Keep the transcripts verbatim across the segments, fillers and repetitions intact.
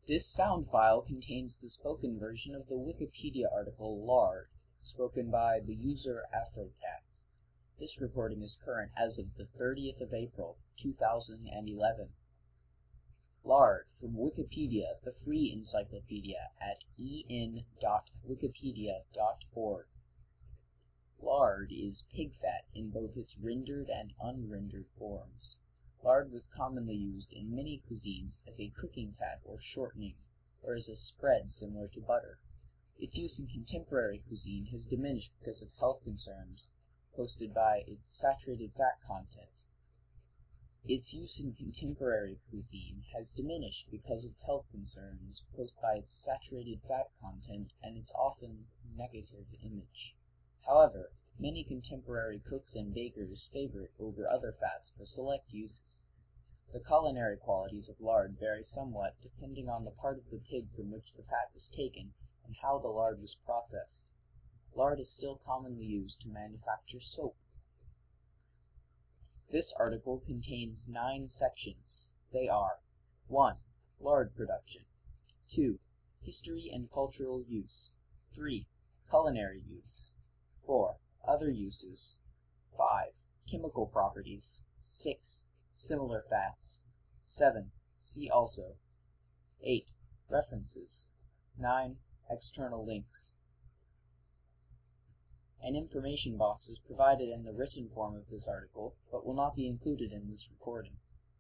This sound file contains the spoken version of the Wikipedia article Lard, spoken by the user Afrocat. This recording is current as of the thirtieth of April, two thousand eleven. Lard from Wikipedia, the free encyclopedia at e n dot wikipedia dot org. Lard is pig fat in both its rendered and unrendered forms. Lard was commonly used in many cuisines as a cooking fat or shortening, or as a spread similar to butter. Its use in contemporary cuisine has diminished because of health concerns posted by its saturated fat content. Its use in contemporary cuisine has diminished because of health concerns posed by its saturated fat content and its often negative image. However, many contemporary cooks and bakers favor it over other fats for select uses. The culinary qualities of lard vary somewhat depending on the part of the pig from which the fat was taken and how the lard was processed. Lard is still commonly used to manufacture soap. This article contains nine sections. They are: one. Lard production. two. History and cultural use. three. Culinary use. four. Other uses. five. Chemical properties. six. Similar fats. seven. See also. eight. References. nine. External links. An information box is provided in the written form of this article, but will not be included in this recording.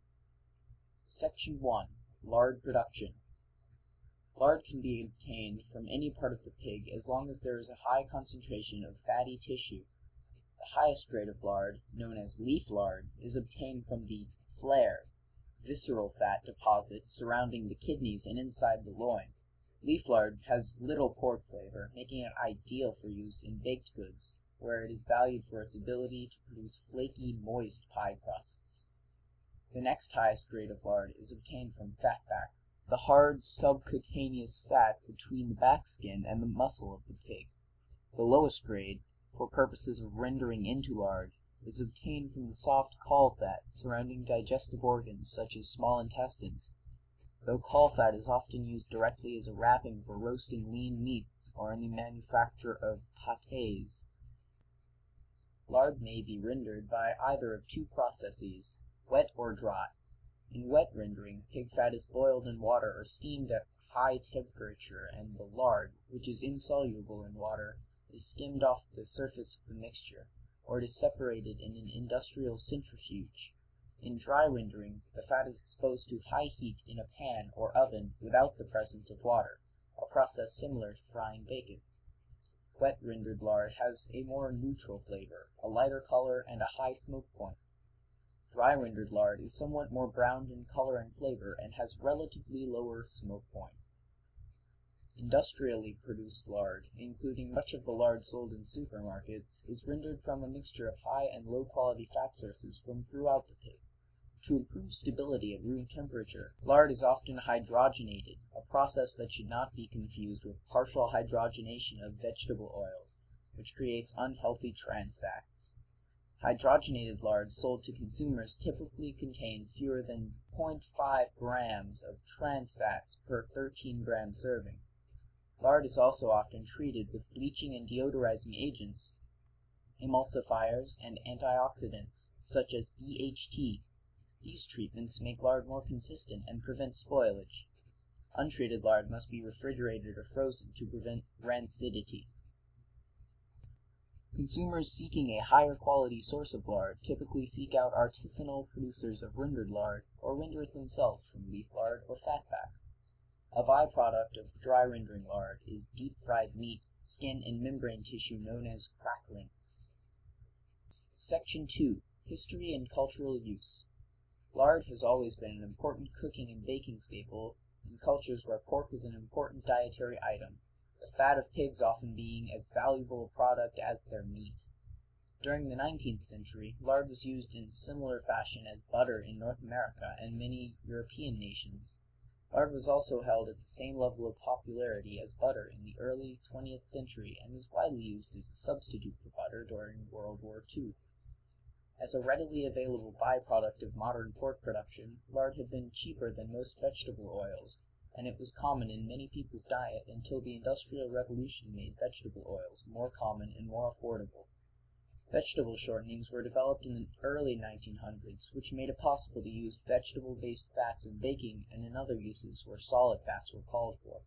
Section one. Lard production. Lard can be obtained from any part of the pig as long as there is a high concentration of fatty tissue. The highest grade of lard, known as leaf lard, is obtained from the flare, visceral fat deposit surrounding the kidneys and inside the loin. Leaf lard has little pork flavor, making it ideal for use in baked goods, where it is valued for its ability to produce flaky, moist pie crusts. The next highest grade of lard is obtained from fatback, the hard subcutaneous fat between the back skin and the muscle of the pig. The lowest grade, for purposes of rendering into lard, is obtained from the soft caul fat surrounding digestive organs such as small intestines, though caul fat is often used directly as a wrapping for roasting lean meats or in the manufacture of pâtés. Lard may be rendered by either of two processes, wet or dry. In wet rendering, pig fat is boiled in water or steamed at high temperature, and the lard, which is insoluble in water, is skimmed off the surface of the mixture, or it is separated in an industrial centrifuge. In dry rendering, the fat is exposed to high heat in a pan or oven without the presence of water, a process similar to frying bacon. Wet rendered lard has a more neutral flavor, a lighter color, and a high smoke point. Dry rendered lard is somewhat more browned in color and flavor and has relatively lower smoke point. Industrially produced lard, including much of the lard sold in supermarkets, is rendered from a mixture of high and low quality fat sources from throughout the pig. To improve stability at room temperature, lard is often hydrogenated, a process that should not be confused with partial hydrogenation of vegetable oils, which creates unhealthy trans fats. Hydrogenated lard sold to consumers typically contains fewer than zero point five grams of trans fats per thirteen gram serving. Lard is also often treated with bleaching and deodorizing agents, emulsifiers, and antioxidants, such as B H T. These treatments make lard more consistent and prevent spoilage. Untreated lard must be refrigerated or frozen to prevent rancidity. Consumers seeking a higher quality source of lard typically seek out artisanal producers of rendered lard or render it themselves from leaf lard or fatback. A byproduct of dry rendering lard is deep-fried meat, skin, and membrane tissue known as cracklings. Section two. History and cultural use. Lard has always been an important cooking and baking staple in cultures where pork is an important dietary item, the fat of pigs often being as valuable a product as their meat. During the nineteenth century, lard was used in similar fashion as butter in North America and many European nations. Lard was also held at the same level of popularity as butter in the early twentieth century and was widely used as a substitute for butter during World War Two. As a readily available byproduct of modern pork production, lard had been cheaper than most vegetable oils, and it was common in many people's diet until the Industrial Revolution made vegetable oils more common and more affordable. Vegetable shortenings were developed in the early nineteen hundreds, which made it possible to use vegetable-based fats in baking and in other uses where solid fats were called for.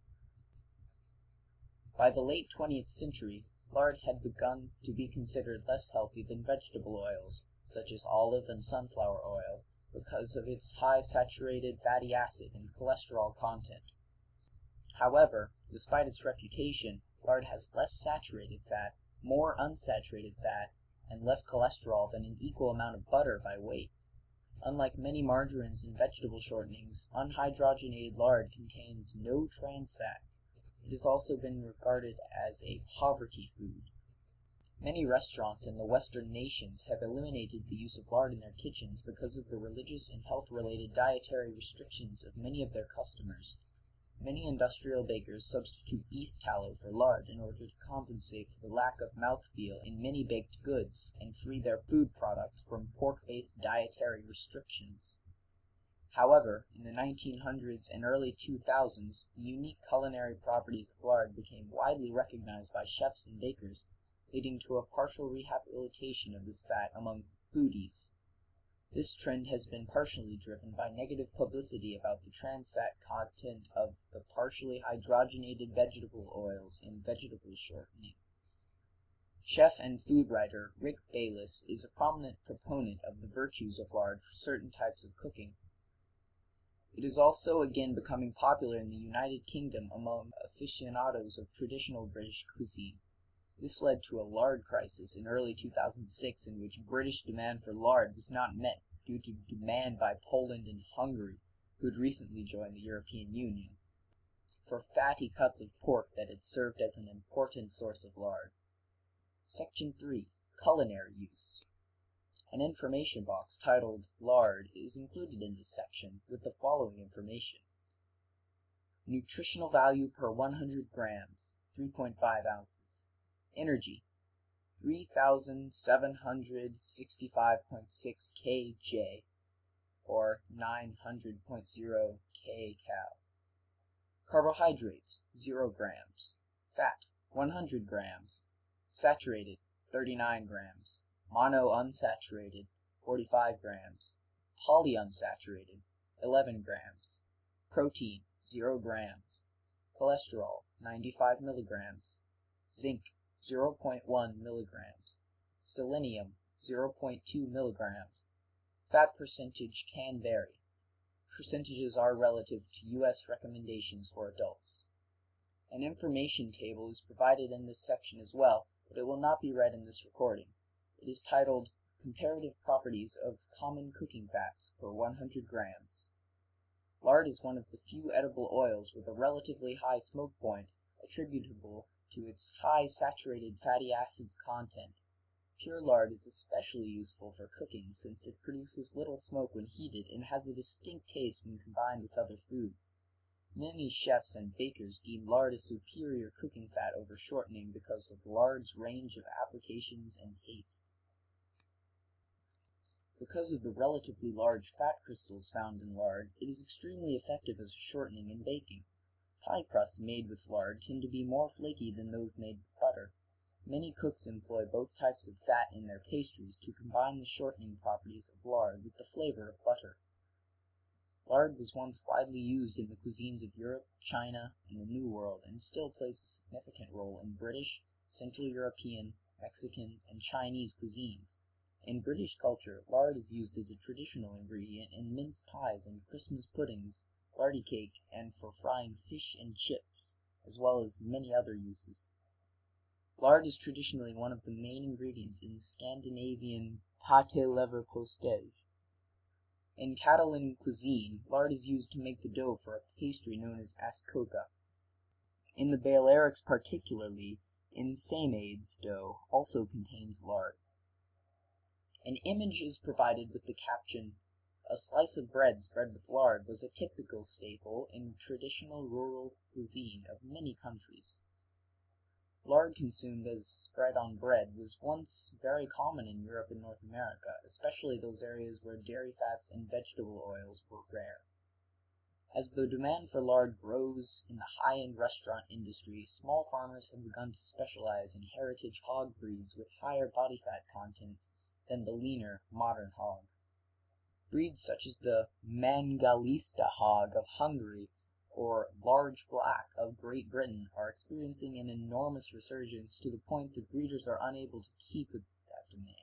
By the late twentieth century, lard had begun to be considered less healthy than vegetable oils, such as olive and sunflower oil, because of its high saturated fatty acid and cholesterol content. However, despite its reputation, lard has less saturated fat, more unsaturated fat, and less cholesterol than an equal amount of butter by weight. Unlike many margarines and vegetable shortenings, unhydrogenated lard contains no trans fat. It has also been regarded as a poverty food. Many restaurants in the Western nations have eliminated the use of lard in their kitchens because of the religious and health-related dietary restrictions of many of their customers. Many industrial bakers substitute beef tallow for lard in order to compensate for the lack of mouthfeel in many baked goods and free their food products from pork-based dietary restrictions. However, in the nineteen hundreds and early two thousands, the unique culinary properties of lard became widely recognized by chefs and bakers, leading to a partial rehabilitation of this fat among foodies. This trend has been partially driven by negative publicity about the trans fat content of the partially hydrogenated vegetable oils in vegetable shortening. Chef and food writer Rick Bayless is a prominent proponent of the virtues of lard for certain types of cooking. It is also again becoming popular in the United Kingdom among aficionados of traditional British cuisine. This led to a lard crisis in early two thousand six in which British demand for lard was not met due to demand by Poland and Hungary, who had recently joined the European Union, for fatty cuts of pork that had served as an important source of lard. Section three. Culinary use. An information box titled Lard is included in this section with the following information. Nutritional value per one hundred grams, three point five ounces. Energy, three thousand seven hundred sixty-five point six kilojoules, or nine hundred point zero kcal. Carbohydrates, zero grams. Fat, one hundred grams. Saturated, thirty-nine grams. Monounsaturated, forty-five grams. Polyunsaturated, eleven grams. Protein, zero grams. Cholesterol, ninety-five milligrams. Zinc, zero point one milligrams. Selenium, zero point two milligrams. Fat percentage can vary. Percentages are relative to U S recommendations for adults. An information table is provided in this section as well, but it will not be read in this recording. It is titled Comparative Properties of Common Cooking Fats per one hundred grams. Lard is one of the few edible oils with a relatively high smoke point attributable to its high saturated fatty acids content. Pure lard is especially useful for cooking since it produces little smoke when heated and has a distinct taste when combined with other foods. Many chefs and bakers deem lard a superior cooking fat over shortening because of lard's range of applications and taste. Because of the relatively large fat crystals found in lard, it is extremely effective as a shortening in baking. Pie crusts made with lard tend to be more flaky than those made with butter. Many cooks employ both types of fat in their pastries to combine the shortening properties of lard with the flavor of butter. Lard was once widely used in the cuisines of Europe, China, and the New World, and still plays a significant role in British, Central European, Mexican, and Chinese cuisines. In British culture, lard is used as a traditional ingredient in mince pies and Christmas puddings, lardy cake, and for frying fish and chips, as well as many other uses. Lard is traditionally one of the main ingredients in Scandinavian pâté leverpostej. In Catalan cuisine, lard is used to make the dough for a pastry known as ascoca. In the Balearics particularly, ensaïmades dough also contains lard. An image is provided with the caption, "A slice of bread spread with lard was a typical staple in traditional rural cuisine of many countries." Lard consumed as spread on bread was once very common in Europe and North America, especially those areas where dairy fats and vegetable oils were rare. As the demand for lard grows in the high-end restaurant industry, small farmers have begun to specialize in heritage hog breeds with higher body fat contents than the leaner, modern hog. Breeds such as the Mangalista hog of Hungary or large black of Great Britain are experiencing an enormous resurgence to the point that breeders are unable to keep with that demand.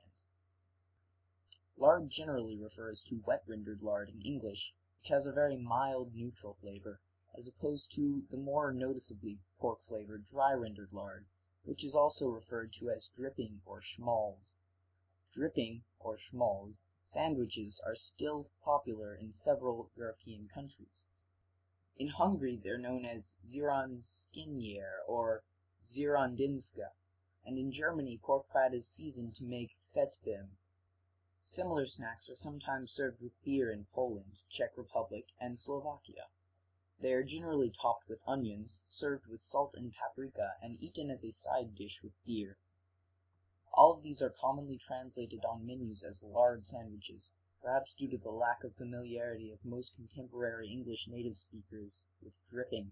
Lard generally refers to wet rendered lard in English, which has a very mild neutral flavor, as opposed to the more noticeably pork-flavored dry rendered lard, which is also referred to as dripping or schmaltz. Dripping, or schmaltz, sandwiches are still popular in several European countries. In Hungary, they're known as Zieronskinier or Zierondinska, and in Germany, pork fat is seasoned to make fettbim. Similar snacks are sometimes served with beer in Poland, Czech Republic, and Slovakia. They are generally topped with onions, served with salt and paprika, and eaten as a side dish with beer. All of these are commonly translated on menus as lard sandwiches, perhaps due to the lack of familiarity of most contemporary English native speakers with dripping.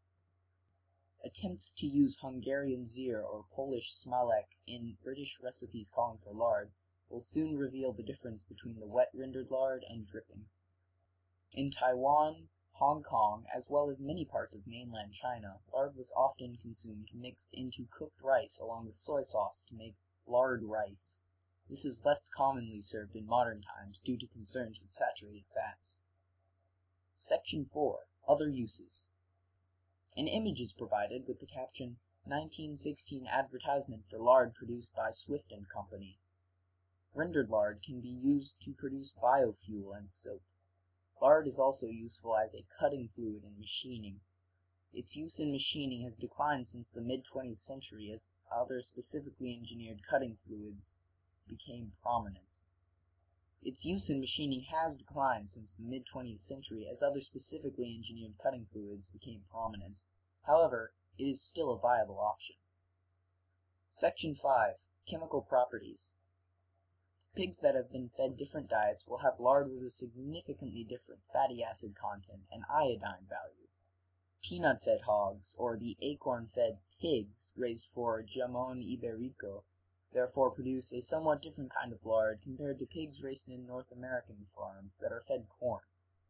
Attempts to use Hungarian zier or Polish smalek in British recipes calling for lard will soon reveal the difference between the wet rendered lard and dripping. In Taiwan, Hong Kong, as well as many parts of mainland China, lard was often consumed mixed into cooked rice along with soy sauce to make lard rice. This is less commonly served in modern times due to concerns with saturated fats. Section four. Other uses. An image is provided with the caption, nineteen sixteen advertisement for lard produced by Swift and Company. Rendered lard can be used to produce biofuel and soap. Lard is also useful as a cutting fluid in machining. Its use in machining has declined since the mid-twentieth century as other specifically engineered cutting fluids became prominent. Its use in machining has declined since the mid-twentieth century as other specifically engineered cutting fluids became prominent. However, it is still a viable option. Section five. Chemical properties. Pigs that have been fed different diets will have lard with a significantly different fatty acid content and iodine value. Peanut-fed hogs, or the acorn-fed pigs raised for Jamon Iberico, therefore produce a somewhat different kind of lard compared to pigs raised in North American farms that are fed corn.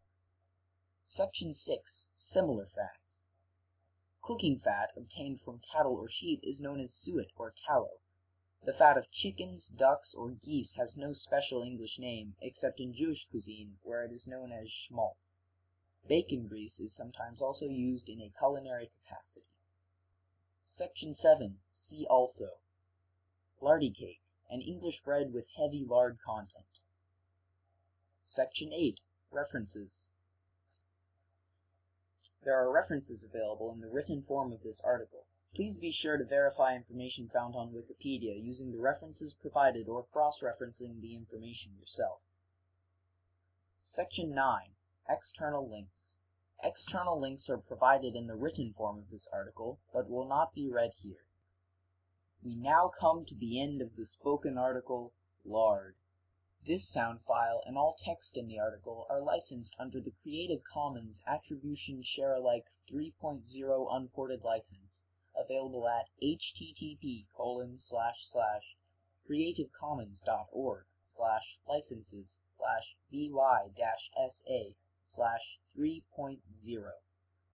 Section six. Similar fats. Cooking fat obtained from cattle or sheep is known as suet or tallow. The fat of chickens, ducks, or geese has no special English name, except in Jewish cuisine, where it is known as schmaltz. Bacon grease is sometimes also used in a culinary capacity. Section seven. See also. Lardy cake, an English bread with heavy lard content. Section eight. References. There are references available in the written form of this article. Please be sure to verify information found on Wikipedia using the references provided or cross-referencing the information yourself. Section nine. External links. External links are provided in the written form of this article, but will not be read here. We now come to the end of the spoken article, Lard. This sound file and all text in the article are licensed under the Creative Commons Attribution Share-alike three point oh unported license, available at http colon slash slash creativecommons.org slash licenses slash by dash sa slash 3.0.